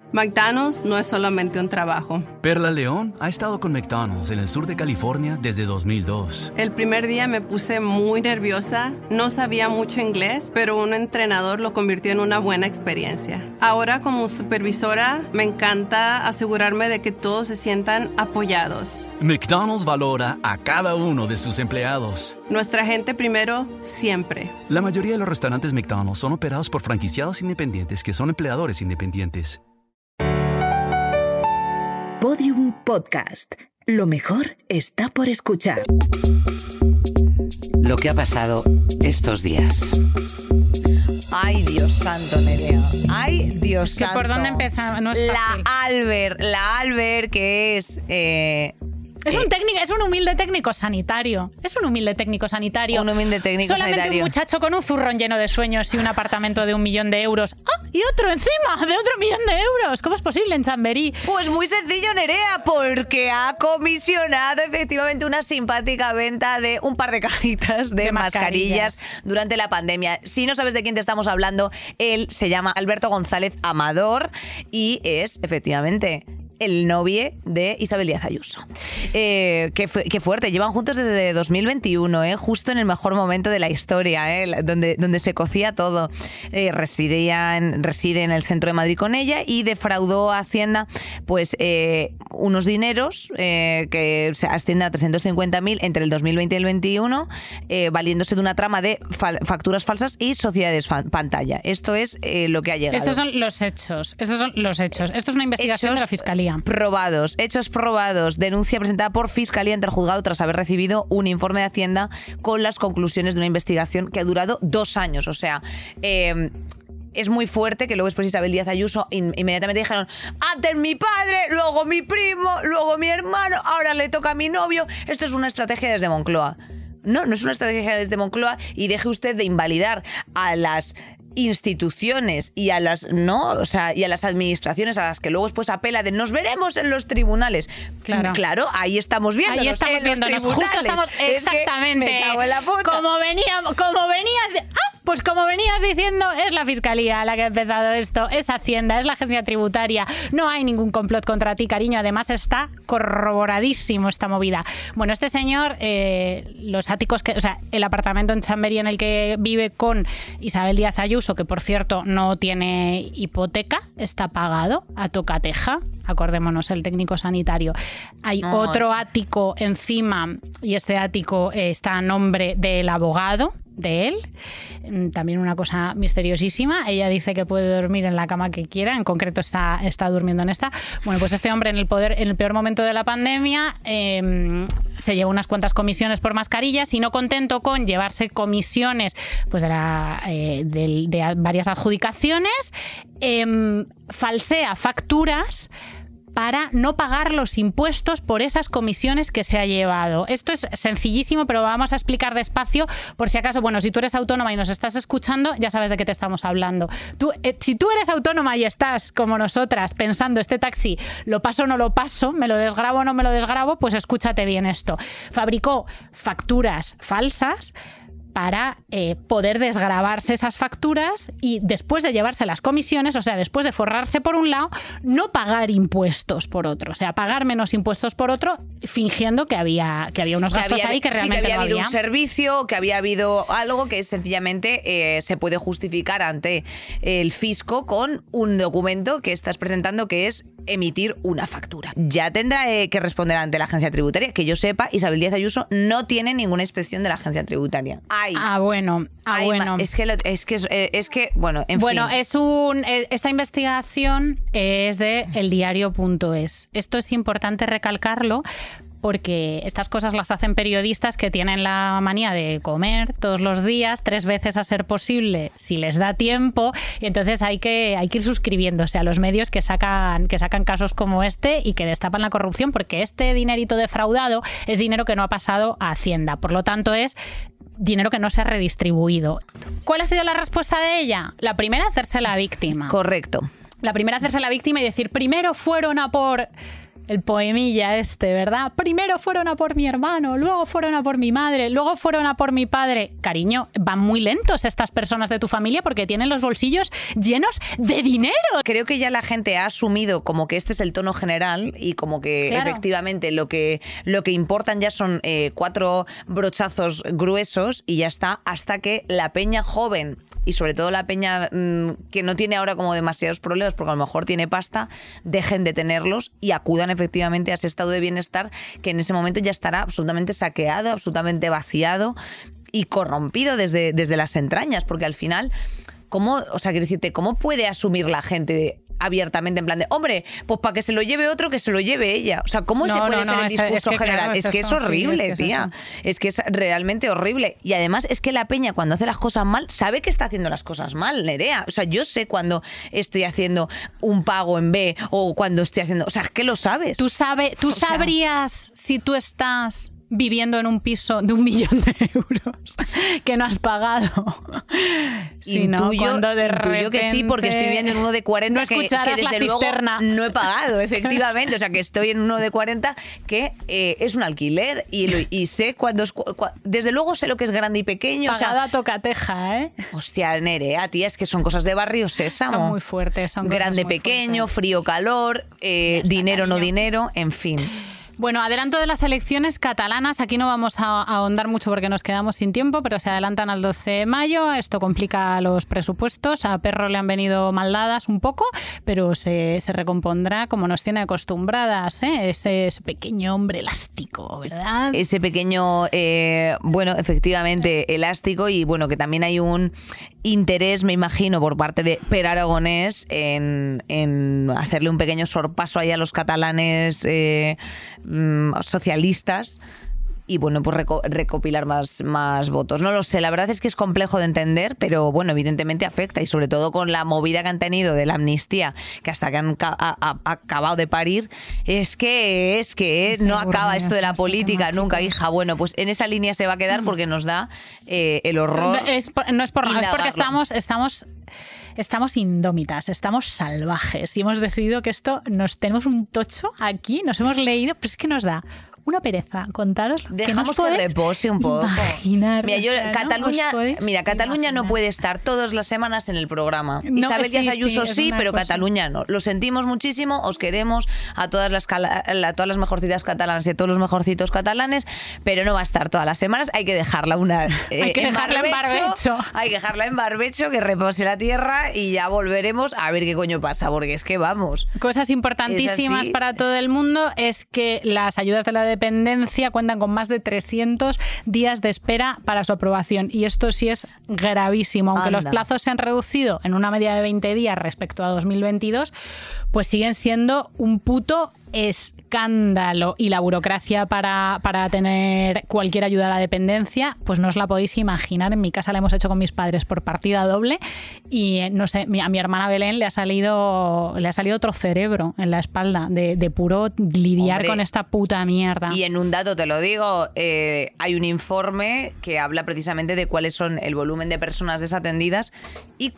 McDonald's no es solamente un trabajo. Perla León ha estado con McDonald's en el sur de California desde 2002. El primer día me puse muy nerviosa, no sabía mucho inglés, pero un entrenador lo convirtió en una buena experiencia. Ahora como supervisora me encanta asegurarme de que todos se sientan apoyados. McDonald's valora a cada uno de sus empleados. Nuestra gente primero, siempre. La mayoría de los restaurantes McDonald's son operados por franquiciados independientes que son empleadores independientes. Podium Podcast. Lo mejor está por escuchar. Lo que ha pasado estos días. Ay, Dios santo, Nerea. Ay, Dios santo. ¿Por dónde empezamos? No es fácil. La Albert, que es... Es un técnico, es un humilde técnico sanitario. Un humilde técnico sanitario. Solamente un muchacho con un zurrón lleno de sueños y un apartamento de 1 millón de euros. ¡Ah! Y otro encima de otro 1 millón de euros. ¿Cómo es posible en Chamberí? Pues muy sencillo, Nerea, porque ha comisionado efectivamente una simpática venta de un par de cajitas de mascarillas durante la pandemia. Si no sabes de quién te estamos hablando, él se llama Alberto González Amador y es efectivamente el novio de Isabel Díaz Ayuso. Qué fuerte, llevan juntos desde 2021, justo en el mejor momento de la historia, donde se cocía todo. Reside en el centro de Madrid con ella y defraudó a Hacienda pues unos dineros que se ascienden a 350.000 entre el 2020 y el 2021, valiéndose de una trama de facturas falsas y sociedades pantalla. Esto es lo que ha llegado. Estos son los hechos. Esto es una investigación de la Fiscalía. Hechos probados. Denuncia presentada por Fiscalía ante el juzgado tras haber recibido un informe de Hacienda con las conclusiones de una investigación que ha durado 2 años. O sea, es muy fuerte que luego después Isabel Díaz Ayuso inmediatamente dijeron: antes mi padre, luego mi primo, luego mi hermano, ahora le toca a mi novio. Esto es una estrategia desde Moncloa. No es una estrategia desde Moncloa, y deje usted de invalidar a las instituciones y a las y a las administraciones a las que luego después apela de nos veremos en los tribunales. Claro, ahí estamos viéndonos. Ahí estamos viéndonos. Justo estamos exactamente. Me cago en la puta. Como venías diciendo, es la Fiscalía la que ha empezado esto, es Hacienda, es la agencia tributaria. No hay ningún complot contra ti, cariño. Además está corroboradísimo esta movida. Bueno, este señor, los áticos el apartamento en Chamberí en el que vive con Isabel Díaz Ayuso, que por cierto no tiene hipoteca, está pagado a tocateja. Acordémonos, el técnico sanitario. Hay otro ático encima y este ático está a nombre del abogado de él. También una cosa misteriosísima. Ella dice que puede dormir en la cama que quiera, en concreto está durmiendo en esta. Bueno, pues este hombre en el peor momento de la pandemia se llevó unas cuantas comisiones por mascarillas, y no contento con llevarse comisiones pues de varias adjudicaciones, falsea facturas para no pagar los impuestos por esas comisiones que se ha llevado. Esto es sencillísimo, pero vamos a explicar despacio por si acaso. Bueno, si tú eres autónoma y nos estás escuchando, ya sabes de qué te estamos hablando. Si tú eres autónoma y estás, como nosotras, pensando este taxi, ¿lo paso o no lo paso? ¿Me lo desgrabo o no me lo desgrabo? Pues escúchate bien esto. Fabricó facturas falsas para poder desgravarse esas facturas y después de llevarse las comisiones, o sea, después de forrarse por un lado, no pagar impuestos por otro, o sea, pagar menos impuestos por otro, fingiendo que había unos gastos ahí que realmente que había no habido un servicio, que había habido algo que sencillamente se puede justificar ante el fisco con un documento que estás presentando, que es emitir una factura. Ya tendrá que responder ante la agencia tributaria. Que yo sepa, Isabel Díaz Ayuso no tiene ninguna inspección de la agencia tributaria. Bueno. Es que, bueno, en fin. Esta investigación es de eldiario.es. Esto es importante recalcarlo, porque estas cosas las hacen periodistas que tienen la manía de comer todos los días, 3 veces a ser posible, si les da tiempo, y entonces hay que ir suscribiéndose a los medios que sacan casos como este y que destapan la corrupción, porque este dinerito defraudado es dinero que no ha pasado a Hacienda, por lo tanto es dinero que no se ha redistribuido. ¿Cuál ha sido la respuesta de ella? La primera, hacerse la víctima. Correcto. La primera, hacerse la víctima y decir, primero fueron a por el poemilla este, ¿verdad? Primero fueron a por mi hermano, luego fueron a por mi madre, luego fueron a por mi padre. Cariño, van muy lentos estas personas de tu familia porque tienen los bolsillos llenos de dinero. Creo que ya la gente ha asumido como que este es el tono general y como que efectivamente lo que importan ya son 4 brochazos gruesos y ya está, hasta que la peña joven y sobre todo la peña que no tiene ahora como demasiados problemas porque a lo mejor tiene pasta, dejen de tenerlos y acudan efectivamente a ese estado de bienestar que en ese momento ya estará absolutamente saqueado, absolutamente vaciado y corrompido desde las entrañas, porque al final, ¿cómo puede asumir la gente abiertamente en plan de, hombre, pues para que se lo lleve otro, que se lo lleve ella? O sea, ¿cómo se puede ser el discurso general? Claro, es que es horrible, tía. Es que es realmente horrible. Y además es que la peña cuando hace las cosas mal, sabe que está haciendo las cosas mal, Nerea. O sea, yo sé cuando estoy haciendo un pago en B o cuando estoy haciendo... O sea, es que lo sabes. Tú sabrías si tú estás viviendo en un piso de 1 millón de euros que no has pagado. Intuyo que sí, porque estoy viviendo en uno de 40 no que desde luego no he pagado, efectivamente. O sea, que estoy en uno de 40 que es un alquiler y sé cuándo desde luego sé lo que es grande y pequeño. Pagada a tocateja, ¿eh? Hostia, Nerea, tía, es que son cosas de barrio Sésamo. Son muy fuertes. Son grande, pequeño, fuertes. Frío, calor, dinero, no dinero, en fin. Bueno, adelanto de las elecciones catalanas. Aquí no vamos a ahondar mucho porque nos quedamos sin tiempo, pero se adelantan al 12 de mayo. Esto complica los presupuestos. A Perro le han venido mal dadas un poco, pero se recompondrá como nos tiene acostumbradas, ¿eh? Ese pequeño hombre elástico, ¿verdad? Ese pequeño, bueno, efectivamente, elástico y bueno, que también hay un interés, me imagino, por parte de Per Aragonés en hacerle un pequeño sorpaso ahí a los catalanes socialistas y bueno, pues recopilar más votos. No lo sé, la verdad es que es complejo de entender, pero bueno, evidentemente afecta y sobre todo con la movida que han tenido de la amnistía, que hasta que han acabado de parir, es que no acaba esto de la política nunca, hija. Bueno, pues en esa línea se va a quedar porque nos da el horror. No es por nada, es porque estamos indómitas, estamos salvajes y hemos decidido que tenemos un tocho aquí, nos hemos leído, pero es que nos da una pereza contaros lo que nos podéis que repose un poco. Imaginar. Mira, Cataluña no puede estar todas las semanas en el programa. Isabel Díaz Ayuso sí, pero cosa. Cataluña no. Lo sentimos muchísimo, os queremos a todas las mejorcitas catalanas y a todos los mejorcitos catalanes, pero no va a estar todas las semanas. Hay que dejarla hay que dejarla en barbecho. Hay que dejarla en barbecho, que repose la tierra y ya volveremos a ver qué coño pasa, porque es que vamos. Cosas importantísimas para todo el mundo es que las ayudas de la dependencia cuentan con más de 300 días de espera para su aprobación y esto sí es gravísimo. Aunque los plazos se han reducido en una media de 20 días respecto a 2022, pues siguen siendo un puto escándalo y la burocracia para tener cualquier ayuda a la dependencia, pues no os la podéis imaginar. En mi casa la hemos hecho con mis padres por partida doble y no sé, a mi hermana Belén le ha salido otro cerebro en la espalda de puro lidiar con esta puta mierda. Y en un dato te lo digo, hay un informe que habla precisamente de cuáles son el volumen de personas desatendidas y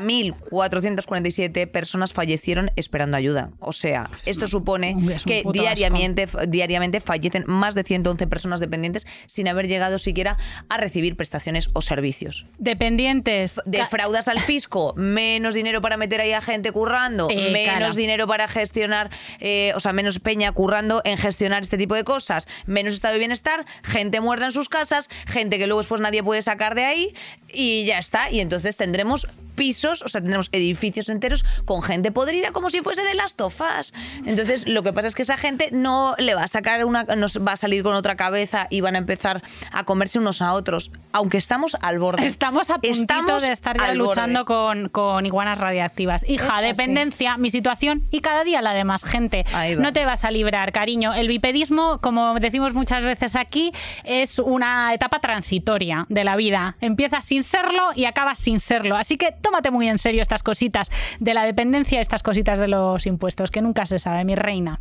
40.447 personas fallecieron esperando ayuda. O sea, esto supone que diariamente fallecen más de 111 personas dependientes sin haber llegado siquiera a recibir prestaciones o servicios. Dependientes. Defraudas al fisco, menos dinero para meter ahí a gente currando, menos dinero para gestionar, menos peña currando en gestionar este tipo de cosas, menos estado de bienestar, gente muerta en sus casas, gente que luego después nadie puede sacar de ahí y ya está. Y entonces tendremos pisos, tendremos edificios enteros con gente podrida como si fuese de Last of Us. Entonces lo que pasa es que esa gente no le va a sacar nos va a salir con otra cabeza y van a empezar a comerse unos a otros, aunque estamos al borde. Estamos a puntito de estar ya luchando con iguanas radiactivas. Hija, dependencia, mi situación y cada día la de más gente. No te vas a librar, cariño. El bipedismo, como decimos muchas veces aquí, es una etapa transitoria de la vida. Empiezas sin serlo y acabas sin serlo. Así que tómate muy en serio estas cositas de la dependencia, estas cositas de los impuestos, que nunca se sabe, mi reina.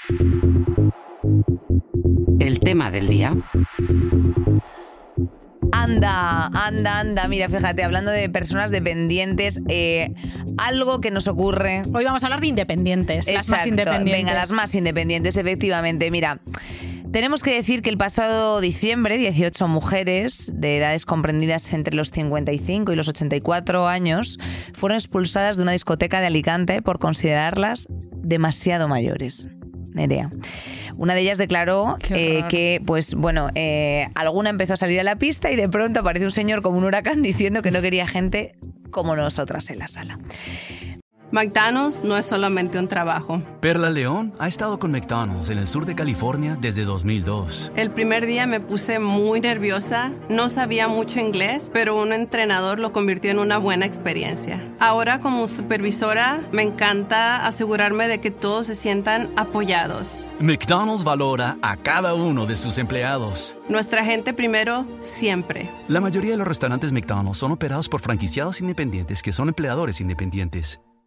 El tema del día. Anda. Mira, fíjate, hablando de personas dependientes, algo que nos ocurre. Hoy vamos a hablar de independientes, las más independientes. Venga, las más independientes, efectivamente. Mira, tenemos que decir que el pasado diciembre, 18 mujeres de edades comprendidas entre los 55 y los 84 años fueron expulsadas de una discoteca de Alicante por considerarlas demasiado mayores. Nerea. Una de ellas declaró que, pues bueno, alguna empezó a salir a la pista y de pronto aparece un señor como un huracán diciendo que no quería gente como nosotras en la sala. McDonald's no es solamente un trabajo. Perla León ha estado con McDonald's en el sur de California desde 2002. El primer día me puse muy nerviosa, no sabía mucho inglés, pero un entrenador lo convirtió en una buena experiencia. Ahora como supervisora me encanta asegurarme de que todos se sientan apoyados. McDonald's valora a cada uno de sus empleados. Nuestra gente primero, siempre. La mayoría de los restaurantes McDonald's son operados por franquiciados independientes que son empleadores independientes.